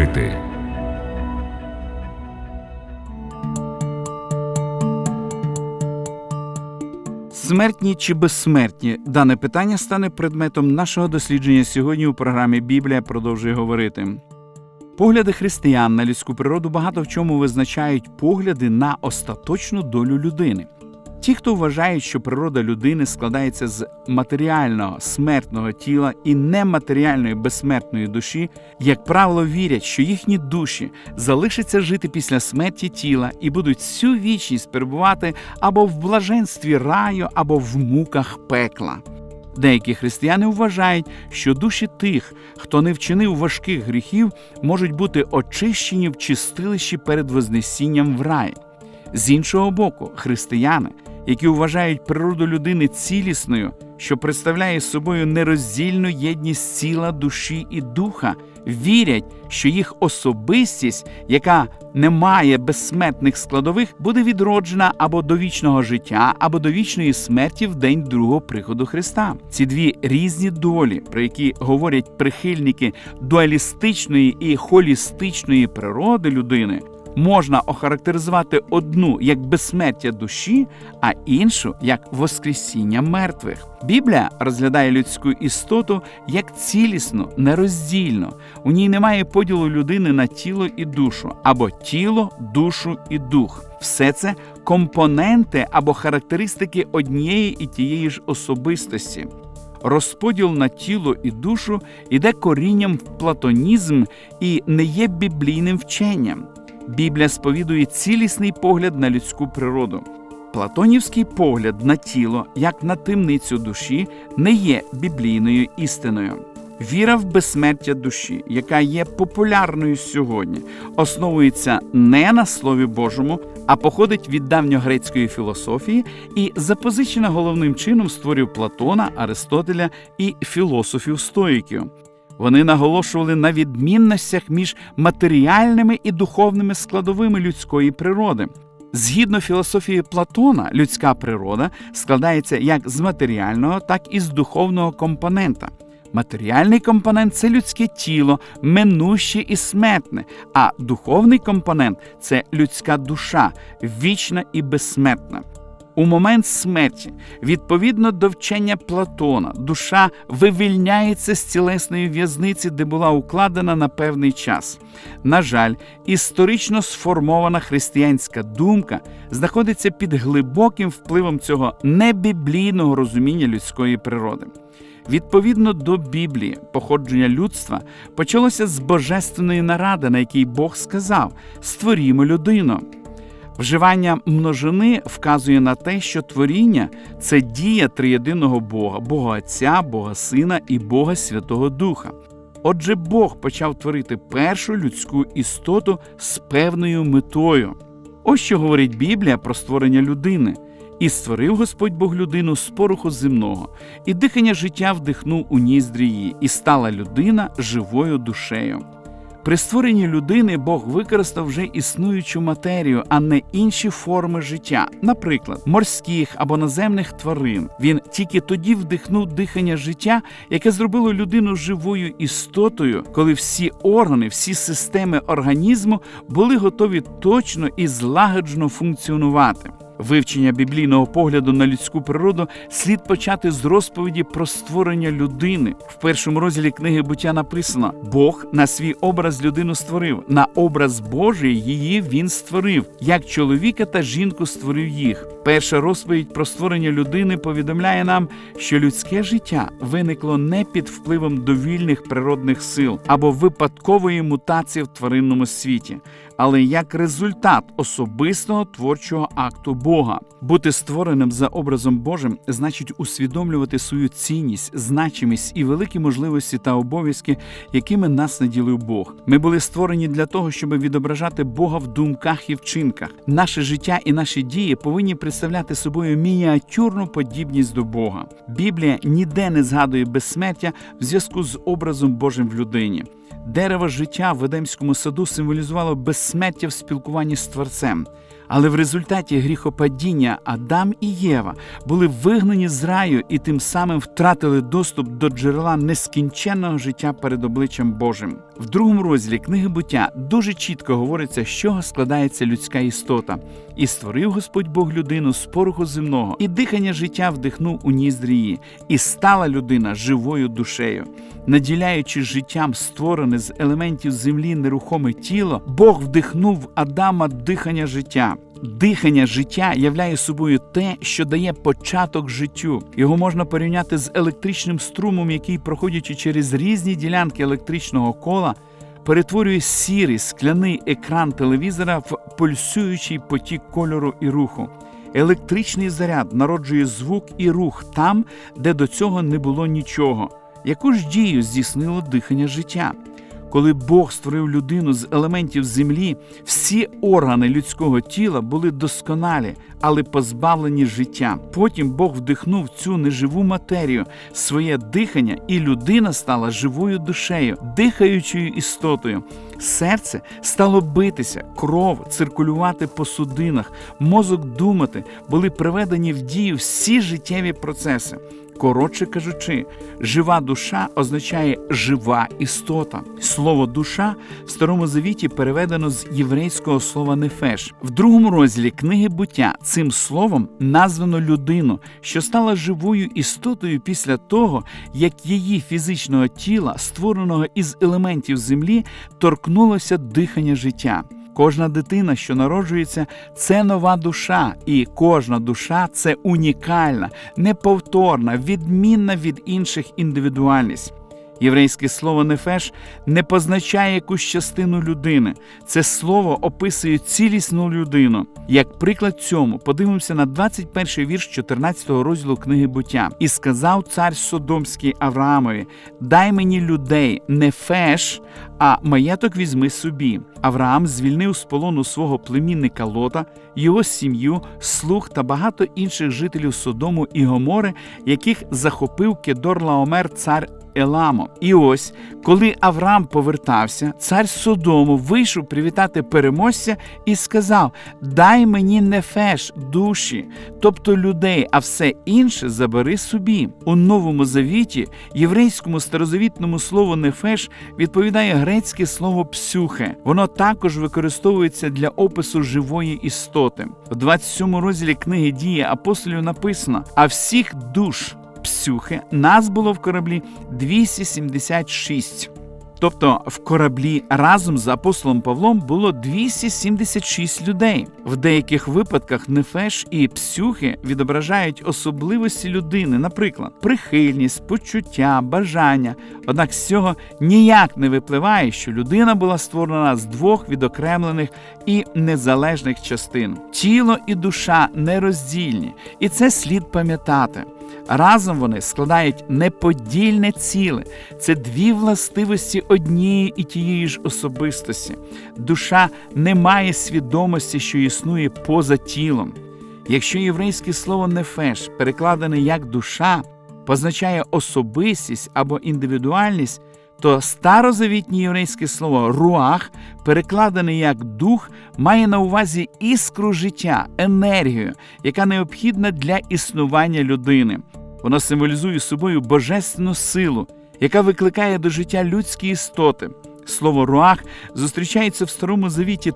жити. Смертні чи безсмертні? Дане питання стане предметом нашого дослідження сьогодні у програмі «Біблія продовжує говорити». Погляди християн на людську природу багато в чому визначають погляди на остаточну долю людини. Ті, хто вважають, що природа людини складається з матеріального, смертного тіла і нематеріальної, безсмертної душі, як правило, вірять, що їхні душі залишаться жити після смерті тіла і будуть всю вічність перебувати або в блаженстві раю, або в муках пекла. Деякі християни вважають, що душі тих, хто не вчинив важких гріхів, можуть бути очищені в чистилищі перед вознесінням в рай. З іншого боку, християни, які вважають природу людини цілісною, що представляє собою нероздільну єдність тіла, душі і духа, вірять, що їх особистість, яка не має безсмертних складових, буде відроджена або до вічного життя, або до вічної смерті в день другого приходу Христа. Ці дві різні долі, про які говорять прихильники дуалістичної і холістичної природи людини, можна охарактеризувати одну як безсмертя душі, а іншу як воскресіння мертвих. Біблія розглядає людську істоту як цілісну, нероздільну. У ній немає поділу людини на тіло і душу, або тіло, душу і дух. Все це компоненти або характеристики однієї і тієї ж особистості. Розподіл на тіло і душу іде корінням в платонізм і не є біблійним вченням. Біблія сповідує цілісний погляд на людську природу. Платонівський погляд на тіло, як на темницю душі, не є біблійною істиною. Віра в безсмертя душі, яка є популярною сьогодні, основується не на Слові Божому, а походить від давньогрецької філософії і запозичена головним чином з творів Платона, Аристотеля і філософів-стоїків. Вони наголошували на відмінностях між матеріальними і духовними складовими людської природи. Згідно філософії Платона, людська природа складається як з матеріального, так і з духовного компонента. Матеріальний компонент – це людське тіло, минуще і смертне, а духовний компонент – це людська душа, вічна і безсмертна. У момент смерті, відповідно до вчення Платона, душа вивільняється з тілесної в'язниці, де була укладена на певний час. На жаль, історично сформована християнська думка знаходиться під глибоким впливом цього небіблійного розуміння людської природи. Відповідно до Біблії, походження людства почалося з божественної наради, на якій Бог сказав «Створімо людину». Вживання множини вказує на те, що творіння – це дія триєдиного Бога, Бога Отця, Бога Сина і Бога Святого Духа. Отже, Бог почав творити першу людську істоту з певною метою. Ось що говорить Біблія про створення людини. «І створив Господь Бог людину з пороху земного, і дихання життя вдихнув у ніздрі її, і стала людина живою душею». При створенні людини Бог використав вже існуючу матерію, а не інші форми життя, наприклад, морських або наземних тварин. Він тільки тоді вдихнув дихання життя, яке зробило людину живою істотою, коли всі органи, всі системи організму були готові точно і злагоджено функціонувати. Вивчення біблійного погляду на людську природу слід почати з розповіді про створення людини. В першому розділі книги «Буття» написано «Бог на свій образ людину створив, на образ Божий її Він створив, як чоловіка та жінку створив їх». Перша розповідь про створення людини повідомляє нам, що людське життя виникло не під впливом довільних природних сил або випадкової мутації в тваринному світі, але як результат особистого творчого акту Бога. Бути створеним за образом Божим значить усвідомлювати свою цінність, значимість і великі можливості та обов'язки, якими нас наділив Бог. Ми були створені для того, щоб відображати Бога в думках і вчинках. Наше життя і наші дії повинні представляти собою мініатюрну подібність до Бога. Біблія ніде не згадує безсмертя в зв'язку з образом Божим в людині. Дерево життя в Едемському саду символізувало безсмертя в спілкуванні з Творцем. Але в результаті гріхопадіння Адам і Єва були вигнані з раю і тим самим втратили доступ до джерела нескінченного життя перед обличчям Божим. В 2 розділі книги «Буття» дуже чітко говориться, з чого складається людська істота. «І створив Господь Бог людину з пороху земного, і дихання життя вдихнув у ніздрі її, і стала людина живою душею». Наділяючи життям створене з елементів землі нерухоме тіло, Бог вдихнув в Адама дихання життя. Дихання життя являє собою те, що дає початок життю. Його можна порівняти з електричним струмом, який, проходячи через різні ділянки електричного кола, перетворює сірий скляний екран телевізора в пульсуючий потік кольору і руху. Електричний заряд народжує звук і рух там, де до цього не було нічого. Яку ж дію здійснило дихання життя? Коли Бог створив людину з елементів землі, всі органи людського тіла були досконалі, але позбавлені життя. Потім Бог вдихнув цю неживу матерію, своє дихання, і людина стала живою душею, дихаючою істотою. Серце стало битися, кров циркулювати по судинах, мозок думати, були приведені в дію всі життєві процеси. Коротше кажучи, жива душа означає жива істота. Слово «душа» в Старому Завіті переведено з єврейського слова «нефеш». В 2 розділі книги «Буття» цим словом названо людину, що стала живою істотою після того, як її фізичного тіла, створеного із елементів землі, торкнулося дихання життя. Кожна дитина, що народжується, це нова душа, і кожна душа – це унікальна, неповторна, відмінна від інших індивідуальність. Єврейське слово «нефеш» не позначає якусь частину людини. Це слово описує цілісну людину. Як приклад цьому, подивимося на 21-й вірш 14 розділу книги «Буття». «І сказав цар Содомський Авраамові: дай мені людей, нефеш, а маєток візьми собі». Авраам звільнив з полону свого племінника Лота, його сім'ю, слуг та багато інших жителів Содому і Гомори, яких захопив Кедорлаомер цар Еламо. І ось, коли Авраам повертався, цар Содому вийшов привітати переможця і сказав: «Дай мені нефеш, душі, тобто людей, а все інше забери собі». У Новому Завіті єврейському старозавітному слову «нефеш» відповідає грецьке слово «псюхе». Воно також використовується для опису живої істоти. В 27 розділі книги «Дії апостолів» написано: «А всіх душ псюхи нас було в кораблі 276». Тобто в кораблі разом з апостолом Павлом було 276 людей. В деяких випадках нефеш і псюхи відображають особливості людини, наприклад, прихильність, почуття, бажання. Однак з цього ніяк не випливає, що людина була створена з 2 відокремлених і незалежних частин. Тіло і душа нероздільні, і це слід пам'ятати. Разом вони складають неподільне ціле. Це 2 властивості однієї і тієї ж особистості. Душа не має свідомості, що існує поза тілом. Якщо єврейське слово «нефеш», перекладене як «душа», позначає особистість або індивідуальність, то старозавітнє єврейське слово «руах», перекладене як «дух», має на увазі іскру життя, енергію, яка необхідна для існування людини. Воно символізує собою божественну силу, яка викликає до життя людські істоти. Слово «руах» зустрічається в Старому Завіті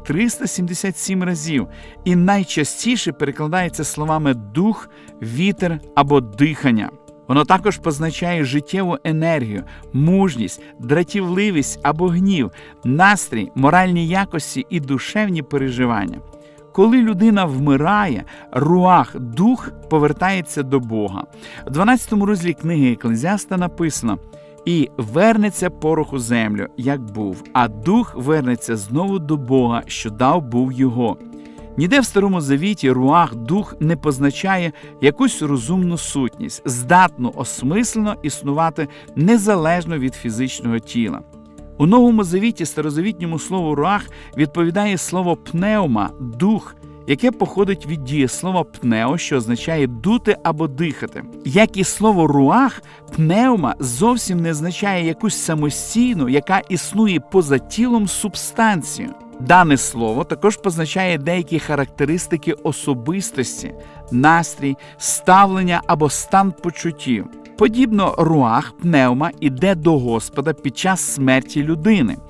377 разів і найчастіше перекладається словами «дух», «вітер» або «дихання». Воно також позначає життєву енергію, мужність, дратівливість або гнів, настрій, моральні якості і душевні переживання. Коли людина вмирає, руах, дух, повертається до Бога. У 12 розділі книги Екклезіаста написано: «І вернеться порох у землю, як був, а дух вернеться знову до Бога, що дав був його». Ніде в Старому Завіті руах, дух не позначає якусь розумну сутність, здатну осмислено існувати незалежно від фізичного тіла. У Новому Завіті старозавітньому слову руах відповідає слово пневма – дух, яке походить від дієслова пнео, що означає дути або дихати. Як і слово руах, пневма зовсім не означає якусь самостійну, яка існує поза тілом субстанцію. Дане слово також позначає деякі характеристики особистості, настрій, ставлення або стан почуттів. Подібно руах, пневма іде до Господа під час смерті людини.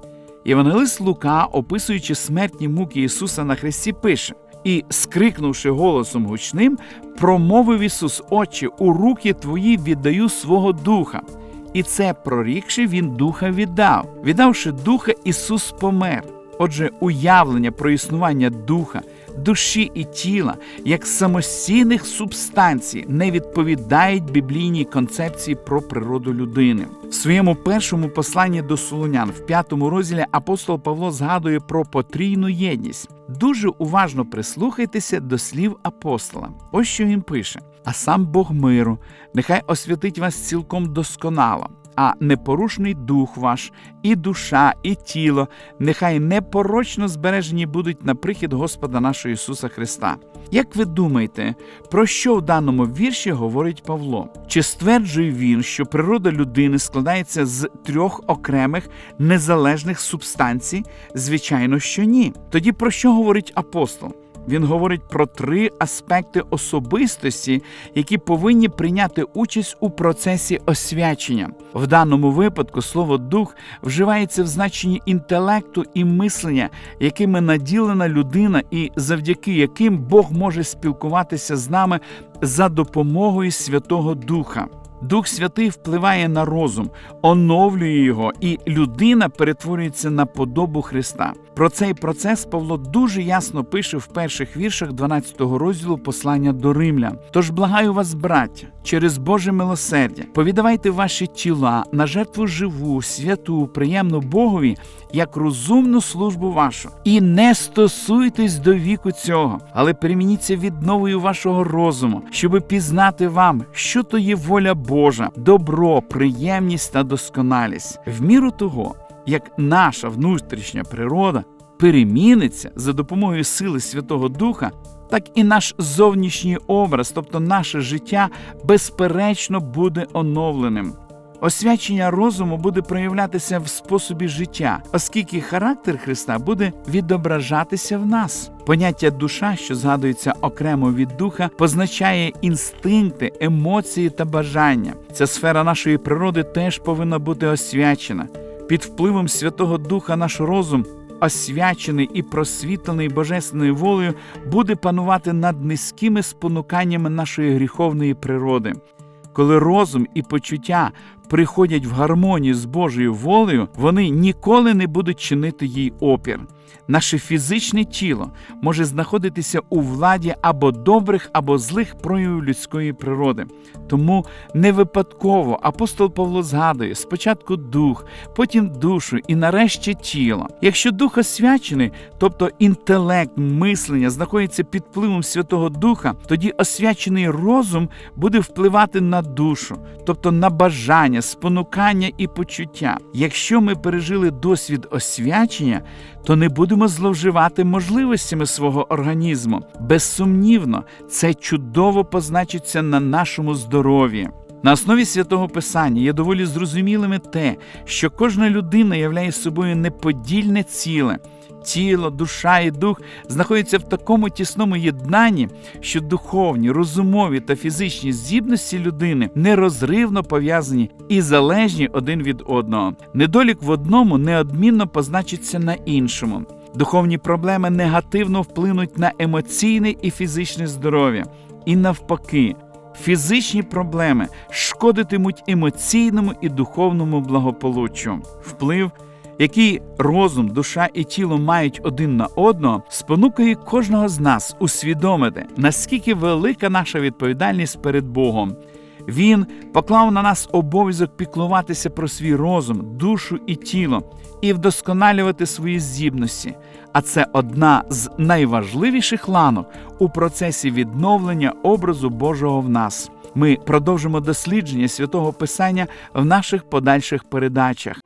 Євангелист Лука, описуючи смертні муки Ісуса на хресті, пише: «І, скрикнувши голосом гучним, промовив Ісус: Отче, у руки Твої віддаю свого духа. І це прорікши, Він духа віддав. Віддавши духа, Ісус помер». Отже, уявлення про існування духа, душі і тіла як самостійних субстанцій не відповідають біблійній концепції про природу людини. В своєму першому посланні до Солунян, в 5 розділі, апостол Павло згадує про потрійну єдність. Дуже уважно прислухайтеся до слів апостола. Ось що він пише: «А сам Бог миру нехай освятить вас цілком досконало, а непорушний дух ваш, і душа, і тіло нехай непорочно збережені будуть на прихід Господа нашого Ісуса Христа». Як ви думаєте, про що в даному вірші говорить Павло? Чи стверджує він, що природа людини складається з 3 окремих незалежних субстанцій? Звичайно, що ні. Тоді про що говорить апостол? Він говорить про 3 аспекти особистості, які повинні прийняти участь у процесі освячення. В даному випадку слово «дух» вживається в значенні інтелекту і мислення, якими наділена людина і завдяки яким Бог може спілкуватися з нами за допомогою Святого Духа. Дух Святий впливає на розум, оновлює його, і людина перетворюється на подобу Христа. Про цей процес Павло дуже ясно пише в перших віршах 12 розділу послання до Римлян. «Тож благаю вас, браття, через Боже милосердя, повідавайте ваші тіла на жертву живу, святу, приємну Богові, як розумну службу вашу. І не стосуйтесь до віку цього, але перемініться відновою вашого розуму, щоби пізнати вам, що то є воля Божа, добро, приємність та досконалість. В міру того, як наша внутрішня природа переміниться за допомогою сили Святого Духа, так і наш зовнішній образ, тобто наше життя, безперечно буде оновленим. Освячення розуму буде проявлятися в способі життя, оскільки характер Христа буде відображатися в нас. Поняття «душа», що згадується окремо від духа, позначає інстинкти, емоції та бажання. Ця сфера нашої природи теж повинна бути освячена. Під впливом Святого Духа наш розум, освячений і просвітлений Божественною волею, буде панувати над низькими спонуканнями нашої гріховної природи. Коли розум і почуття приходять в гармонію з Божою волею, вони ніколи не будуть чинити їй опір. Наше фізичне тіло може знаходитися у владі або добрих, або злих проявів людської природи. Тому не випадково апостол Павло згадує спочатку дух, потім душу і нарешті тіло. Якщо дух освячений, тобто інтелект, мислення знаходиться під впливом Святого Духа, тоді освячений розум буде впливати на душу, тобто на бажання, спонукання і почуття. Якщо ми пережили досвід освячення, то не будемо зловживати можливостями свого організму. Безсумнівно, це чудово позначиться на нашому здоров'ї. На основі Святого Писання є доволі зрозумілими те, що кожна людина являє собою неподільне ціле. Тіло, душа і дух знаходяться в такому тісному єднанні, що духовні, розумові та фізичні здібності людини нерозривно пов'язані і залежні один від одного. Недолік в одному неодмінно позначиться на іншому. Духовні проблеми негативно вплинуть на емоційне і фізичне здоров'я. І навпаки, фізичні проблеми шкодитимуть емоційному і духовному благополуччю. Вплив, який розум, душа і тіло мають один на одного, спонукає кожного з нас усвідомити, наскільки велика наша відповідальність перед Богом. Він поклав на нас обов'язок піклуватися про свій розум, душу і тіло і вдосконалювати свої здібності. А це одна з найважливіших ланок у процесі відновлення образу Божого в нас. Ми продовжимо дослідження Святого Писання в наших подальших передачах.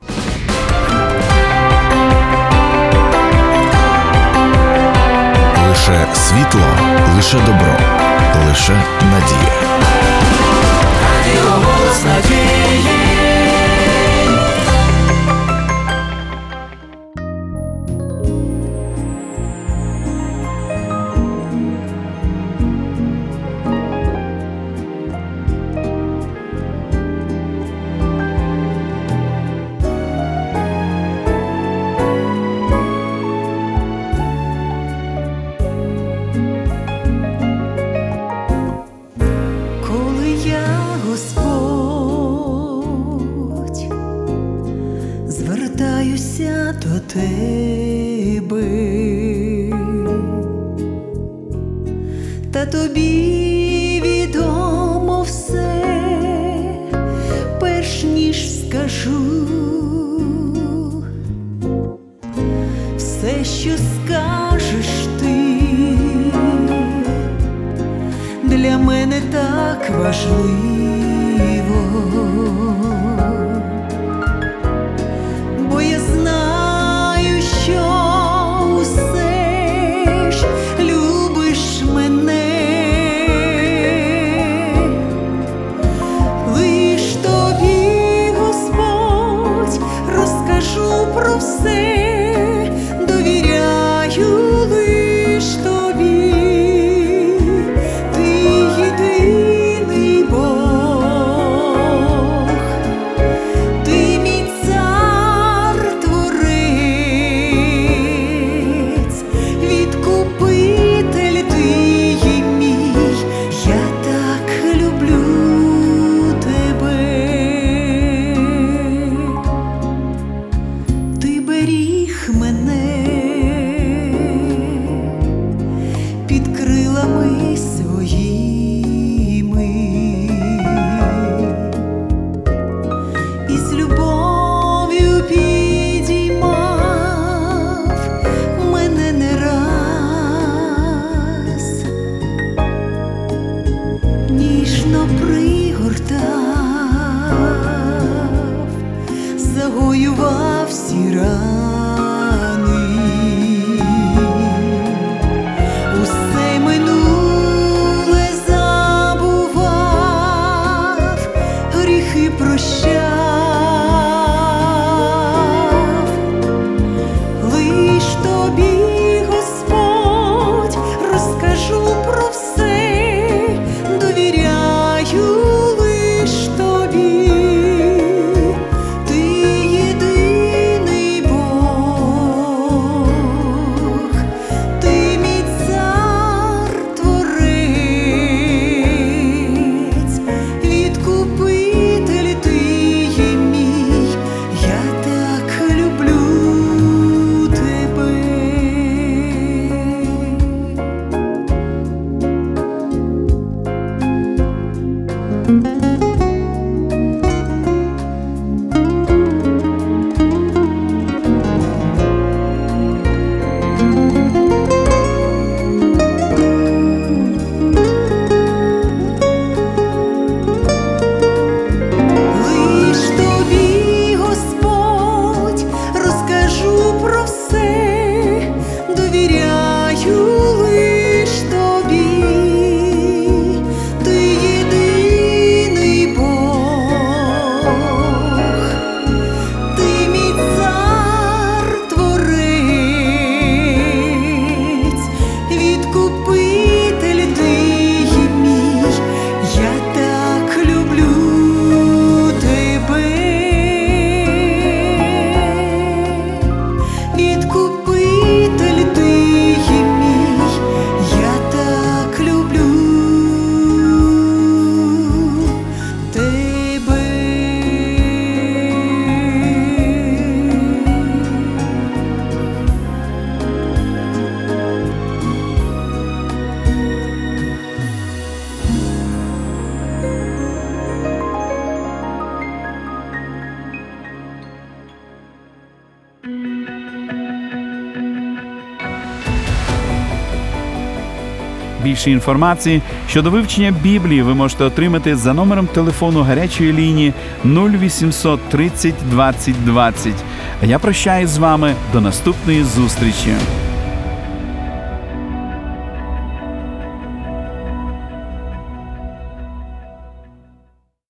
Лише світло, лише добро, лише надія. Радіо «Голос надії». тягнуться до тебе, та тобі відомо все, перш ніж скажу. Все, що скажеш ти, для мене так важливо, бо я знаю, що усе ж любиш мене. Лиш тобі, Господь, розкажу про все, довіряю лиш тобі. Ти єдиний Бог, ти мій цар-творець, відкупитель ти є мій, я так люблю тебе. Ти беріг мене під крилами своїми, і з любов'ю підіймав мене не раз, ніжно пригортав, загоював всі рани, усе минуле забував, гріхи прощав. Лиш тобі, Господь, розкажу про все, довіряю лиш тобі. Ти єдиний Бог, ти мій цар-творець, відкупитель ти є мій, я так люблю тебе. Лиш тобі, Господь, розкажу про все, довіряю лиш тобі. Ти єдиний Бог, ти мій цар-творець, відкупитель ти є мій, я так люблю тебе. Відкупитель ти є мій, я так люблю тебе. Більше інформації щодо вивчення Біблії ви можете отримати за номером телефону гарячої лінії 0800 30 20 20. А я прощаюсь з вами до наступної зустрічі.